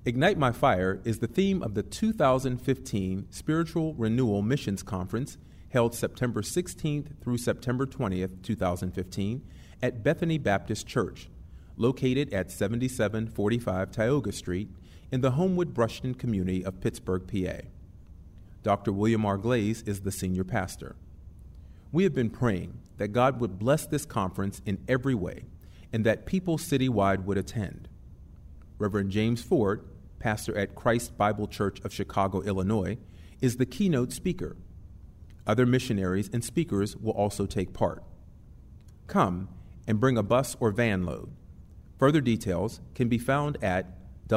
Ignite My Fire is the theme of the 2015 Spiritual Renewal Missions Conference held September 16th through September 20th, 2015 at Bethany Baptist Church, located at 7745 Tioga Street in the Homewood Brushton community of Pittsburgh, PA. Dr. William R. Glaze is the senior pastor. We have been praying that God would bless this conference in every way and that people citywide would attend. Reverend James Ford, pastor at Christ Bible Church of Chicago, Illinois, is the keynote speaker. Other missionaries and speakers will also take part. Come and bring a bus or van load. Further details can be found at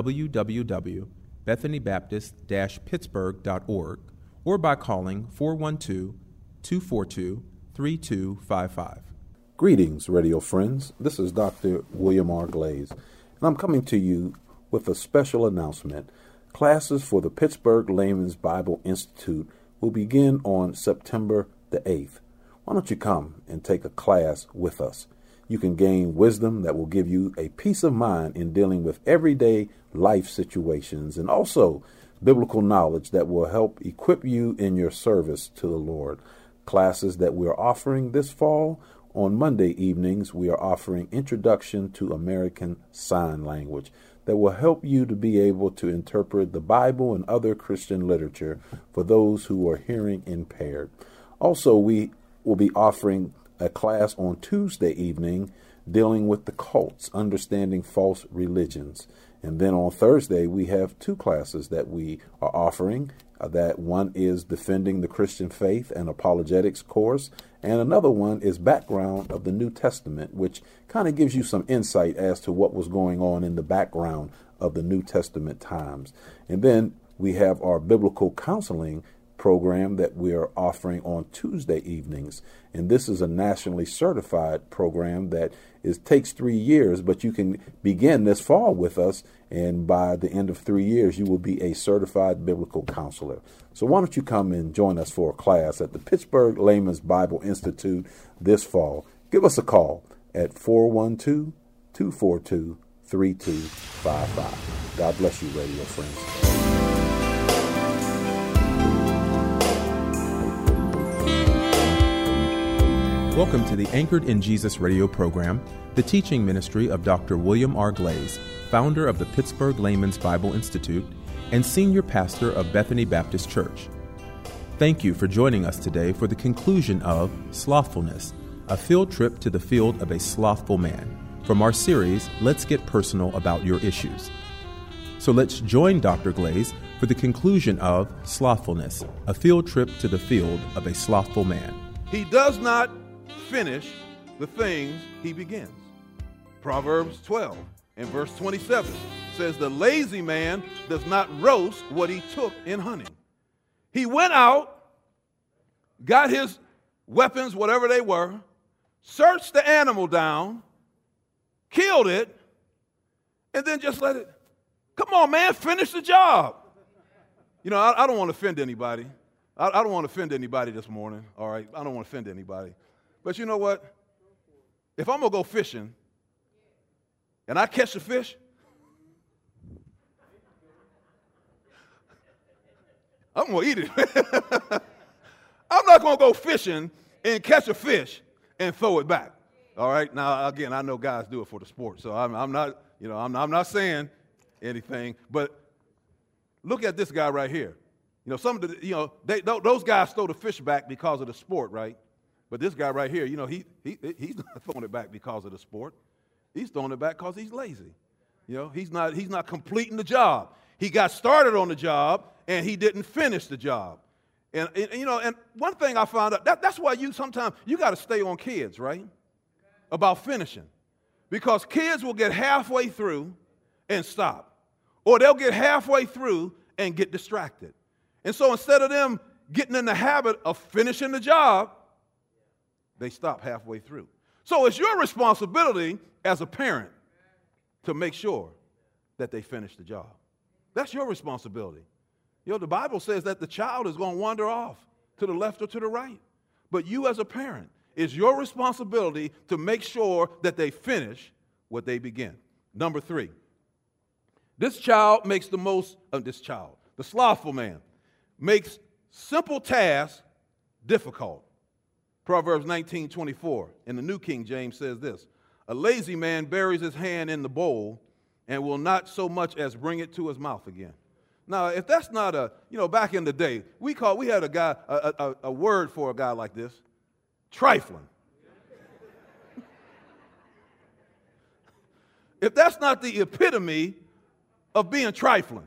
www.bethanybaptist-pittsburgh.org or by calling 412-242-3255. Greetings, radio friends. This is Dr. William R. Glaze, and I'm coming to you with a special announcement. Classes for the Pittsburgh Layman's Bible Institute will begin on September the 8th. Why don't you come and take a class with us? You can gain wisdom that will give you a peace of mind in dealing with everyday life situations, and also biblical knowledge that will help equip you in your service to the Lord. Classes that we are offering this fall: on Monday evenings, we are offering Introduction to American Sign Language that will help you to be able to interpret the Bible and other Christian literature for those who are hearing impaired. Also, we will be offering a class on Tuesday evening dealing with the cults, understanding false religions. And then on Thursday, we have two classes that we are offering. That one is Defending the Christian Faith and Apologetics course, and another one is Background of the New Testament, which kind of gives you some insight as to what was going on in the background of the New Testament times. And then we have our biblical counseling program that we are offering on Tuesday evenings. And this is a nationally certified program that takes 3 years, but you can begin this fall with us, and by the end of 3 years, you will be a certified biblical counselor. So why don't you come and join us for a class at the Pittsburgh Layman's Bible Institute this fall? Give us a call at 412-242-3255. God bless you, radio friends. Welcome to the Anchored in Jesus radio program, the teaching ministry of Dr. William R. Glaze, founder of the Pittsburgh Layman's Bible Institute and senior pastor of Bethany Baptist Church. Thank you for joining us today for the conclusion of Slothfulness, a field trip to the field of a slothful man, from our series, Let's Get Personal About Your Issues. So let's join Dr. Glaze for the conclusion of Slothfulness, a field trip to the field of a slothful man. He does not finish the things he begins. Proverbs 12 and verse 27 says, the lazy man does not roast what he took in hunting. He went out, got his weapons, whatever they were, searched the animal down, killed it, and then just let it, come on, man, finish the job. You know, I don't want to offend anybody. I don't want to offend anybody this morning, all right? I don't want to offend anybody. But you know what? If I'm going to go fishing and I catch a fish, I'm going to eat it. I'm not going to go fishing and catch a fish and throw it back, all right? Now, again, I know guys do it for the sport, so I'm not, I'm not saying anything. But look at this guy right here. You know, some of the, those guys throw the fish back because of the sport, right? But this guy right here, he's not throwing it back because of the sport. He's throwing it back because he's lazy. He's not completing the job. He got started on the job and he didn't finish the job. And one thing I found out, that's why sometimes you got to stay on kids, right? About finishing. Because kids will get halfway through and stop. Or they'll get halfway through and get distracted. And so instead of them getting in the habit of finishing the job, they stop halfway through. So it's your responsibility as a parent to make sure that they finish the job. That's your responsibility. The Bible says that the child is going to wander off to the left or to the right. But you as a parent, it's your responsibility to make sure that they finish what they begin. Number 3, The slothful man, makes simple tasks difficult. Proverbs 19:24 in the New King James says this: a lazy man buries his hand in the bowl and will not so much as bring it to his mouth again. Now, if that's not back in the day, we had a guy, a word for a guy like this, trifling. If that's not the epitome of being trifling,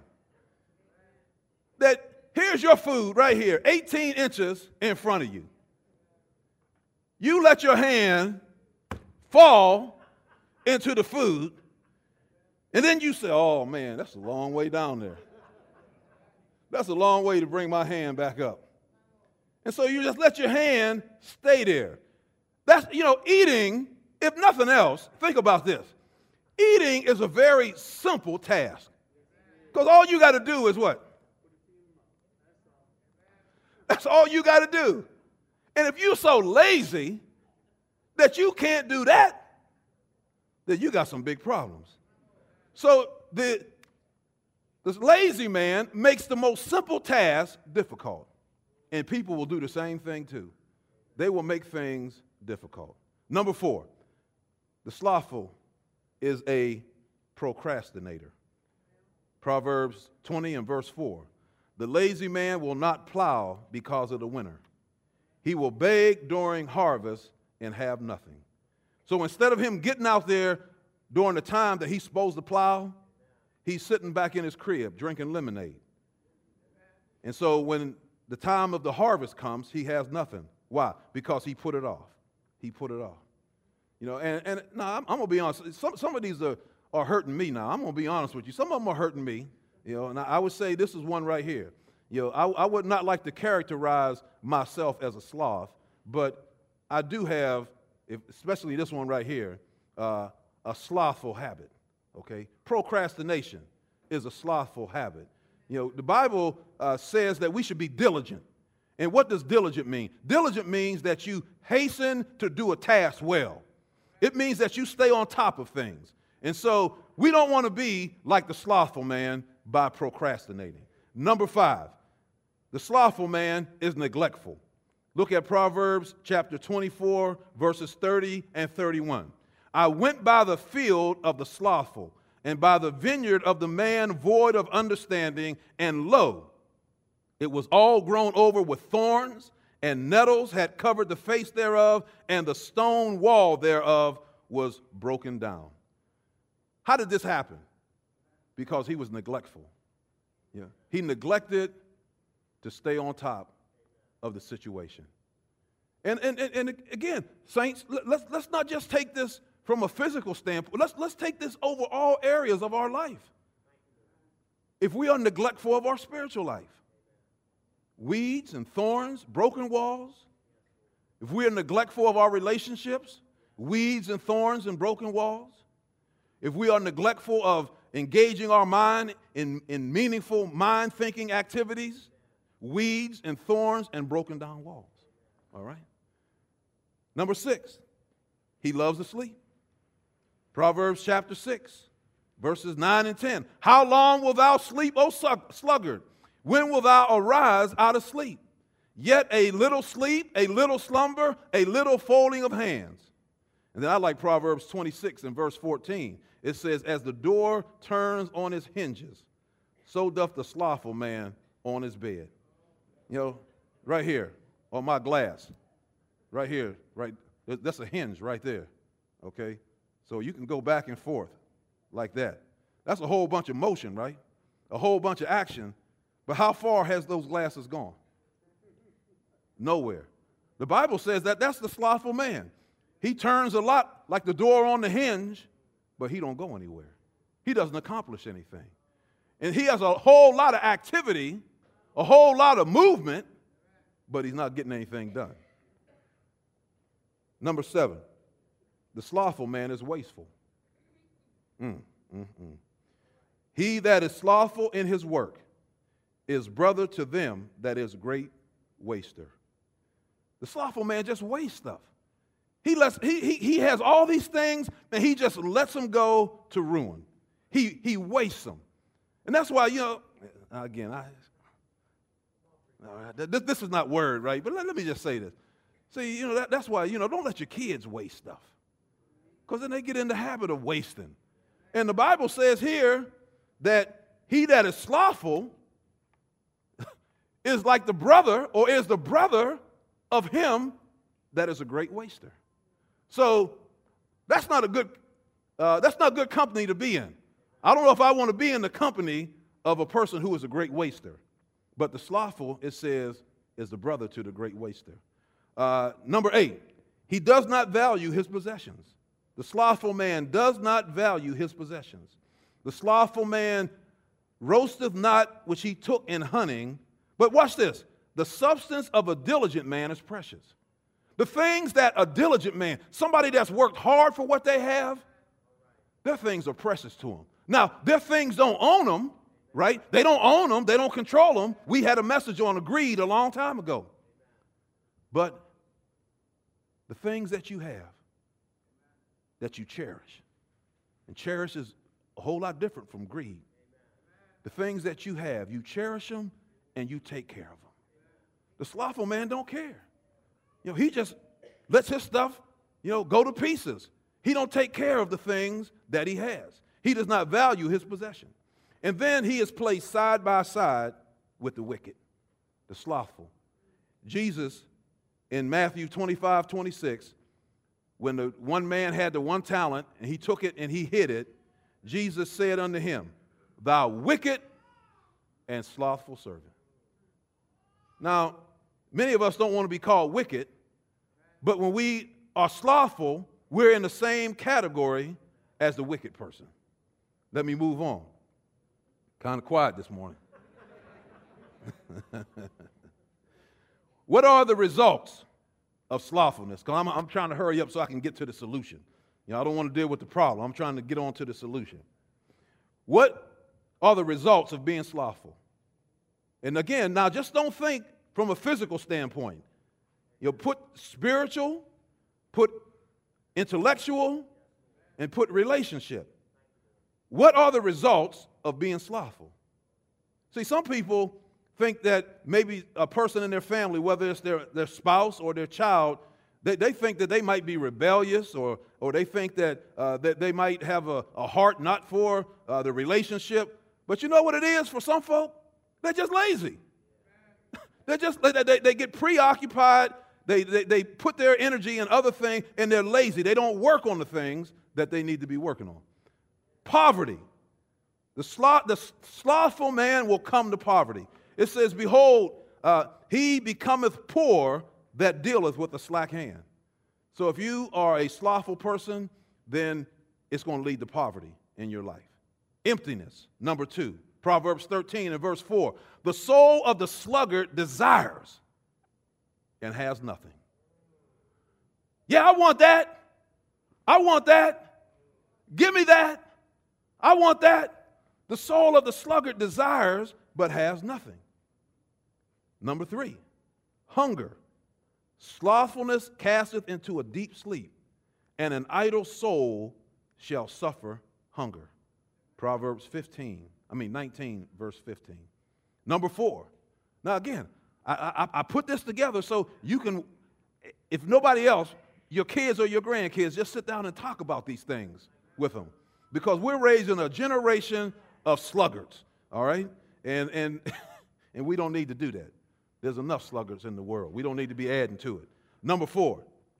that here's your food right here, 18 inches in front of you. You let your hand fall into the food, and then you say, oh man, that's a long way down there. That's a long way to bring my hand back up. And so you just let your hand stay there. That's, eating, if nothing else, think about this. Eating is a very simple task. Because all you got to do is what? That's all you got to do. And if you're so lazy that you can't do that, then you got some big problems. So this lazy man makes the most simple task difficult. And people will do the same thing too. They will make things difficult. Number 4, the slothful is a procrastinator. Proverbs 20 and verse 4. The lazy man will not plow because of the winter. He will beg during harvest and have nothing. So instead of him getting out there during the time that he's supposed to plow, he's sitting back in his crib drinking lemonade. And so when the time of the harvest comes, he has nothing. Why? Because he put it off. He put it off. And now I'm going to be honest. Some of these are hurting me now. I'm going to be honest with you. Some of them are hurting me. And I would say this is one right here. I would not like to characterize myself as a sloth, but I do have, especially this one right here, a slothful habit. Okay? Procrastination is a slothful habit. The Bible says that we should be diligent. And what does diligent mean? Diligent means that you hasten to do a task well. It means that you stay on top of things. And so we don't want to be like the slothful man by procrastinating. Number 5, the slothful man is neglectful. Look at Proverbs chapter 24, verses 30 and 31. I went by the field of the slothful, and by the vineyard of the man void of understanding, and lo, it was all grown over with thorns, and nettles had covered the face thereof, and the stone wall thereof was broken down. How did this happen? Because he was neglectful. He neglected to stay on top of the situation. And again, saints, let's not just take this from a physical standpoint. Let's take this over all areas of our life. If we are neglectful of our spiritual life, weeds and thorns, broken walls. If we are neglectful of our relationships, weeds and thorns and broken walls. If we are neglectful of engaging our mind in meaningful mind-thinking activities, weeds and thorns and broken down walls. All right? Number 6, he loves to sleep. Proverbs chapter 6, verses 9 and 10. How long wilt thou sleep, O sluggard? When wilt thou arise out of sleep? Yet a little sleep, a little slumber, a little folding of hands. And then I like Proverbs 26 and verse 14. It says, as the door turns on its hinges, so doth the slothful man on his bed. Right here on my glass. Right here, right. That's a hinge right there. Okay? So you can go back and forth like that. That's a whole bunch of motion, right? A whole bunch of action. But how far has those glasses gone? Nowhere. The Bible says that that's the slothful man. He turns a lot like the door on the hinge, but he don't go anywhere. He doesn't accomplish anything. And he has a whole lot of activity, a whole lot of movement, but he's not getting anything done. Number 7, the slothful man is wasteful. He that is slothful in his work is brother to them that is great waster. The slothful man just wastes stuff. He has all these things, and he just lets them go to ruin. He wastes them. And that's why, again, this is not word, right? But let me just say this. See, that's why, don't let your kids waste stuff. Because then they get in the habit of wasting. And the Bible says here that he that is slothful is like the brother, or is the brother of him that is a great waster. So that's not good company to be in. I don't know if I want to be in the company of a person who is a great waster. But the slothful, it says, is the brother to the great waster. Number 8, he does not value his possessions. The slothful man does not value his possessions. The slothful man roasteth not which he took in hunting. But watch this. The substance of a diligent man is precious. The things that a diligent man, somebody that's worked hard for what they have, their things are precious to them. Now, their things don't own them, right? They don't own them. They don't control them. We had a message on greed a long time ago. But the things that you have, that you cherish, and cherish is a whole lot different from greed. The things that you have, you cherish them and you take care of them. The slothful man don't care. He just lets his stuff, go to pieces. He don't take care of the things that he has. He does not value his possession. And then he is placed side by side with the wicked, the slothful. Jesus, in Matthew 25:26, when the one man had the one talent and he took it and he hid it, Jesus said unto him, thou wicked and slothful servant. Now, many of us don't want to be called wicked, but when we are slothful, we're in the same category as the wicked person. Let me move on. Kind of quiet this morning. What are the results of slothfulness? Because I'm trying to hurry up so I can get to the solution. I don't want to deal with the problem. I'm trying to get on to the solution. What are the results of being slothful? And again, now just don't think from a physical standpoint. Put spiritual, put intellectual, and put relationship. What are the results of being slothful? See, some people think that maybe a person in their family, whether it's their spouse or their child, they think that they might be rebellious, or they think that they might have a heart not for the relationship. But you know what it is for some folk? They're just lazy. They get preoccupied. They put their energy in other things, and they're lazy. They don't work on the things that they need to be working on. Poverty. The slothful man will come to poverty. It says, behold, he becometh poor that dealeth with a slack hand. So if you are a slothful person, then it's going to lead to poverty in your life. Emptiness, number 2. Proverbs 13 and verse 4. The soul of the sluggard desires and has nothing. Yeah, I want that. I want that. Give me that. I want that. The soul of the sluggard desires but has nothing. Number 3, hunger. Slothfulness casteth into a deep sleep, and an idle soul shall suffer hunger. Proverbs 19, verse 15. Number 4. Now again, I put this together so you can, if nobody else, your kids or your grandkids, just sit down and talk about these things with them. Because we're raising a generation of sluggards, all right? And we don't need to do that. There's enough sluggards in the world. We don't need to be adding to it. Number 4.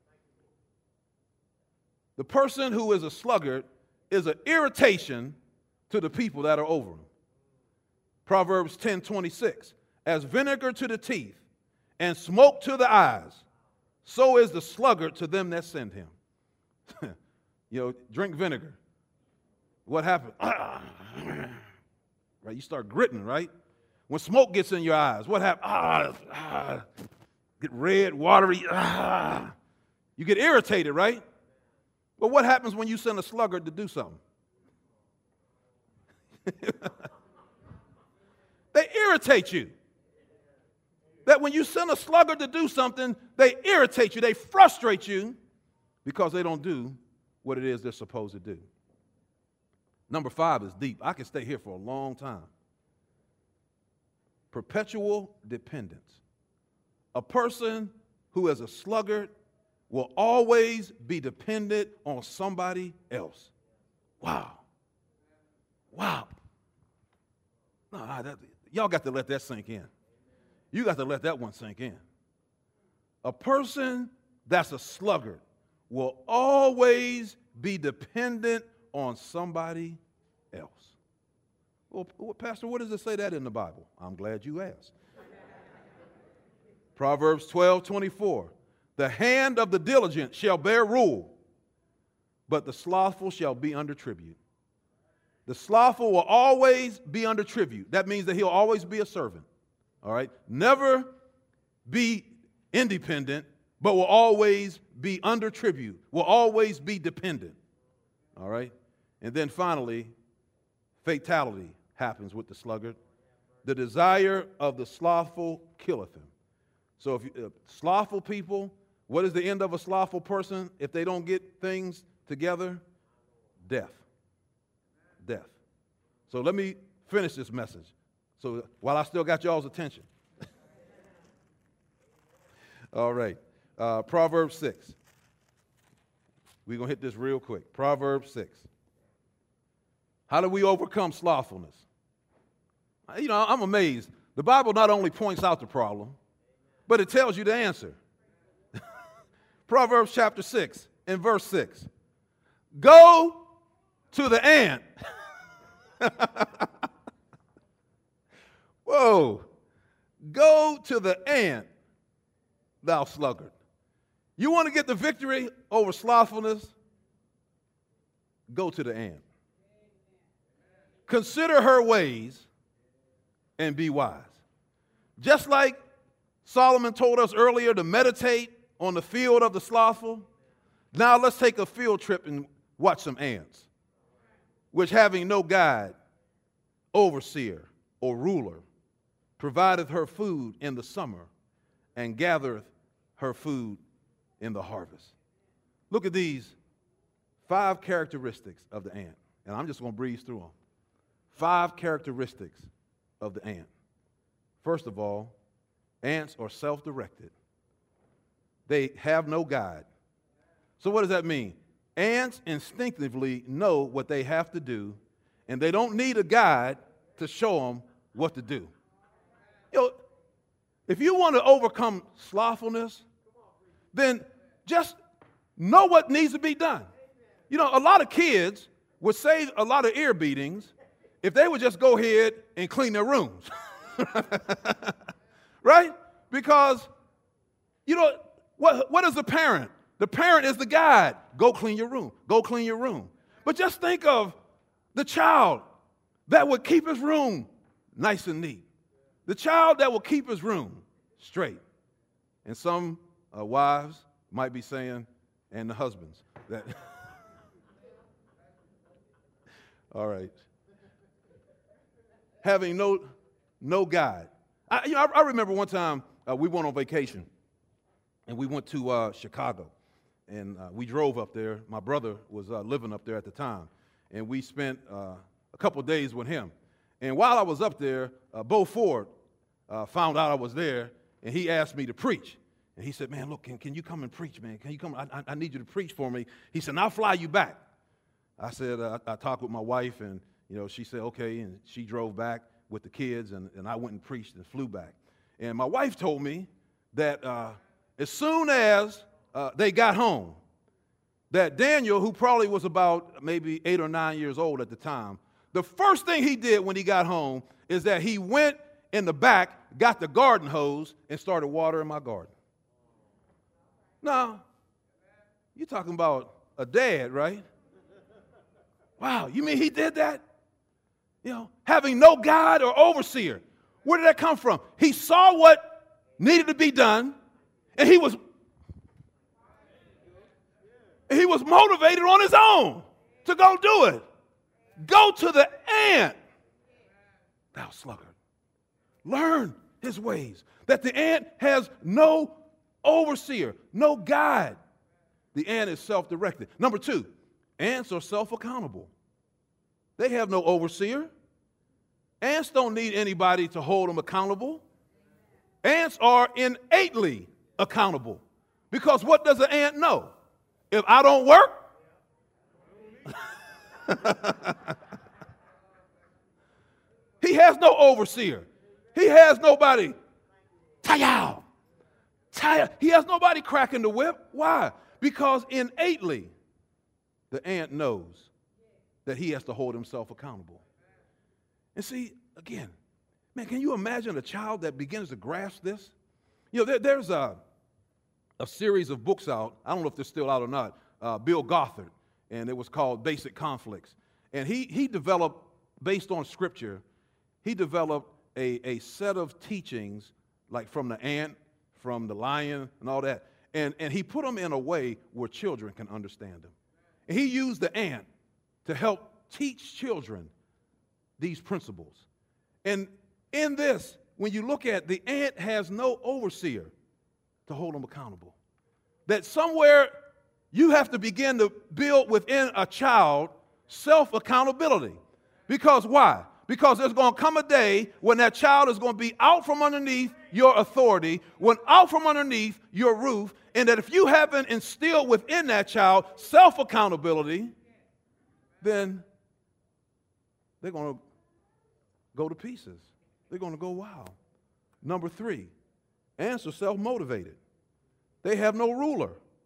The person who is a sluggard is an irritation to the people that are over him. Proverbs 10:26. As vinegar to the teeth and smoke to the eyes, so is the sluggard to them that send him. Drink vinegar. What happens? Right, you start gritting, right? When smoke gets in your eyes, what happens? Get red, watery. You get irritated, right? But what happens when you send a sluggard to do something? They irritate you. That when you send a sluggard to do something, they irritate you, they frustrate you because they don't do what it is they're supposed to do. Number 5 is deep. I can stay here for a long time. Perpetual dependence. A person who is a sluggard will always be dependent on somebody else. Wow. Wow. No, y'all got to let that sink in. You got to let that one sink in. A person that's a sluggard will always be dependent on somebody else. Well, Pastor, what does it say that in the Bible? I'm glad you asked. Proverbs 12:24. The hand of the diligent shall bear rule, but the slothful shall be under tribute. The slothful will always be under tribute. That means that he'll always be a servant. All right? Never be independent, but will always be under tribute, will always be dependent. All right? And then finally, fatality happens with the sluggard. The desire of the slothful killeth him. So if slothful people, what is the end of a slothful person if they don't get things together? Death. Death. So let me finish this message. So while I still got y'all's attention. All right. Proverbs 6. We're going to hit this real quick. Proverbs 6. How do we overcome slothfulness? You know, I'm amazed. The Bible not only points out the problem, but it tells you the answer. Proverbs chapter 6 and verse 6. Go to the ant. Whoa. Go to the ant, thou sluggard. You want to get the victory over slothfulness? Go to the ant. Consider her ways and be wise. Just like Solomon told us earlier to meditate on the field of the slothful, now let's take a field trip and watch some ants, which having no guide, overseer, or ruler, provideth her food in the summer and gathereth her food in the harvest. Look at these 5 characteristics of the ant, and I'm just going to breeze through them. 5 characteristics of the ant. First of all, ants are self-directed. They have no guide. So what does that mean? Ants instinctively know what they have to do, and they don't need a guide to show them what to do. You know, if you want to overcome slothfulness, then just know what needs to be done. You know, a lot of kids would save a lot of ear beatings if they would just go ahead and clean their rooms. Right? Because, you know, what is the parent? The parent is the guide. Go clean your room. Go clean your room. But just think of the child that would keep his room nice and neat. The child that will keep his room straight. And some wives might be saying, and the husbands, that. All right. Having no guide. I remember one time we went on vacation, and we went to Chicago, and we drove up there. My brother was living up there at the time, and we spent a couple of days with him. And while I was up there, Bo Ford found out I was there, and he asked me to preach. And he said, man, look, can you come and preach, man? Can you come? I need you to preach for me. He said, I'll fly you back. I said, I talked with my wife, and she said, okay, and she drove back with the kids, and I went and preached and flew back. And my wife told me that as soon as they got home, that Daniel, who probably was about maybe 8 or 9 years old at the time, the first thing he did when he got home is that he went in the back, got the garden hose, and started watering my garden. Now, you're talking about a dad, right? Wow, you mean he did that? Having no guide or overseer. Where did that come from? He saw what needed to be done, and he was motivated on his own to go do it. Go to the ant, thou sluggard. Learn his ways. That the ant has no overseer, no guide. The ant is self-directed. Number 2, ants are self-accountable. They have no overseer. Ants don't need anybody to hold them accountable. Ants are innately accountable. Because what does an ant know? If I don't work, he has no overseer. He has nobody. Tie-yow. He has nobody cracking the whip. Why? Because innately, the ant knows that he has to hold himself accountable. And see, again, man, can you imagine a child that begins to grasp this? You know, there's a series of books out. I don't know if they're still out or not. Bill Gothard, and it was called Basic Conflicts. And he developed, based on Scripture, he developed a set of teachings, like from the ant, from the lion, and all that. And he put them in a way where children can understand them. And he used the ant to help teach children these principles. And in this, when you look at the ant has no overseer to hold them accountable. That somewhere you have to begin to build within a child self-accountability. Because why? Because there's going to come a day when that child is going to be out from underneath your authority, when out from underneath your roof, and that if you haven't instilled within that child self-accountability, then they're going to go to pieces. They're going to go wild. Number 3, ants are self-motivated. They have no ruler.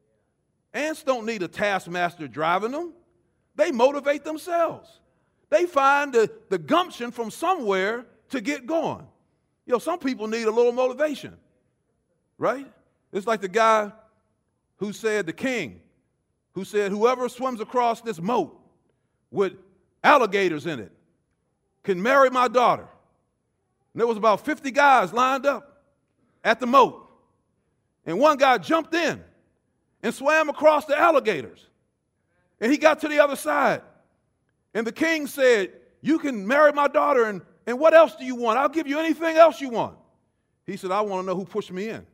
Ants don't need a taskmaster driving them. They motivate themselves. They find the gumption from somewhere to get going. You know, some people need a little motivation, right? It's like the guy who said, the king, who said, whoever swims across this moat with alligators in it can marry my daughter. And there was about 50 guys lined up at the moat. And one guy jumped in and swam across the alligators. And he got to the other side. And the king said, you can marry my daughter, and what else do you want? I'll give you anything else you want. He said, I want to know who pushed me in.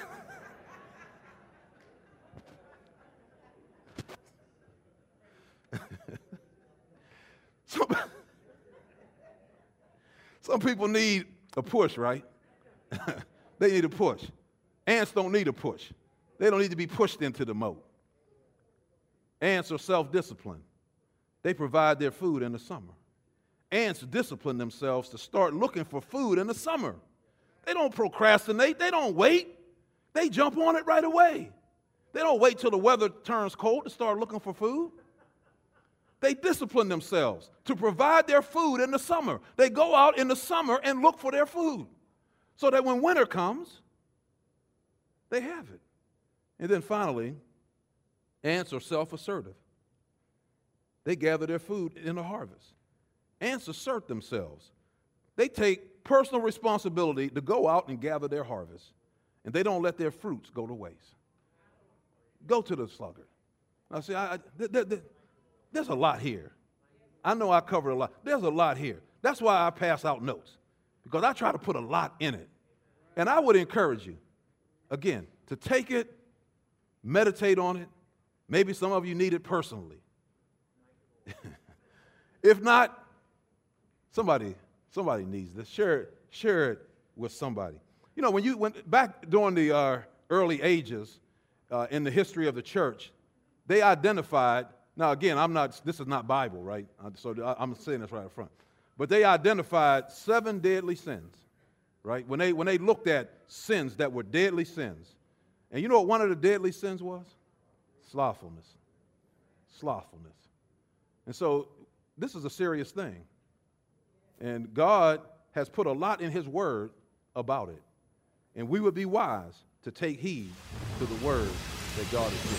Some people need a push, right? They need a push. Ants don't need a push. They don't need to be pushed into the moat. Ants are self-disciplined. They provide their food in the summer. Ants discipline themselves to start looking for food in the summer. They don't procrastinate. They don't wait. They jump on it right away. They don't wait till the weather turns cold to start looking for food. They discipline themselves to provide their food in the summer. They go out in the summer and look for their food so that when winter comes, they have it. And then finally, ants are self-assertive. They gather their food in the harvest. Ants assert themselves. They take personal responsibility to go out and gather their harvest, and they don't let their fruits go to waste. Go to the sluggard. Now, see, there's a lot here. I know I covered a lot. There's a lot here. That's why I pass out notes, because I try to put a lot in it. And I would encourage you, again, to take it, meditate on it. Maybe some of you need it personally. If not, somebody needs this. Share it with somebody. You know, when you went back during the early ages in the history of the church, they identified. Now, again, this is not Bible, right? So I'm saying this right up front. But they identified 7 deadly sins, right? When they looked at sins that were deadly sins. And you know what one of the deadly sins was? Slothfulness. Slothfulness. And so this is a serious thing. And God has put a lot in His Word about it. And we would be wise to take heed to the Word that God has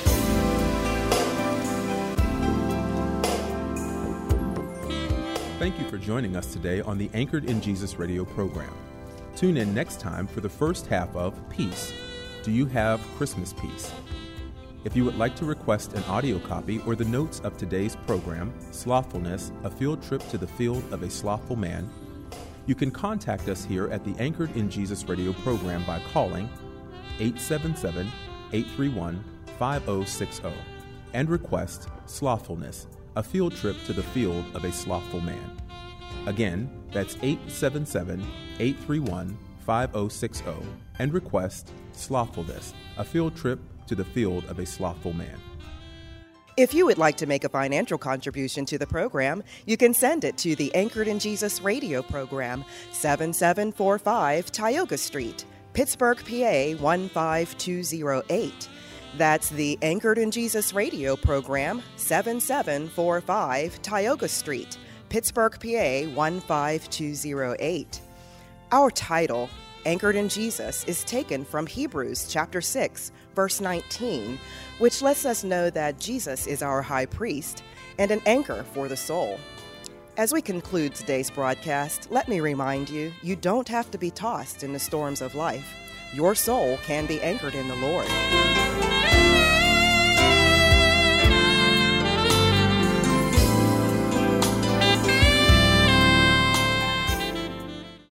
given. Thank you for joining us today on the Anchored in Jesus radio program. Tune in next time for the first half of Peace. Do you have Christmas peace? If you would like to request an audio copy or the notes of today's program, Slothfulness, a field trip to the field of a slothful man, you can contact us here at the Anchored in Jesus radio program by calling 877-831-5060 and request Slothfulness, a field trip to the field of a slothful man. Again, that's 877-831-5060 and request Slothfulness, a field trip to the field of a slothful man. If you would like to make a financial contribution to the program, you can send it to the Anchored in Jesus radio program, 7745 Tioga Street, Pittsburgh, PA 15208. That's the Anchored in Jesus radio program, 7745 Tioga Street, Pittsburgh, PA 15208. Our title, Anchored in Jesus, is taken from Hebrews chapter 6, verse 19, which lets us know that Jesus is our high priest and an anchor for the soul. As we conclude today's broadcast, let me remind you, you don't have to be tossed in the storms of life. Your soul can be anchored in the Lord.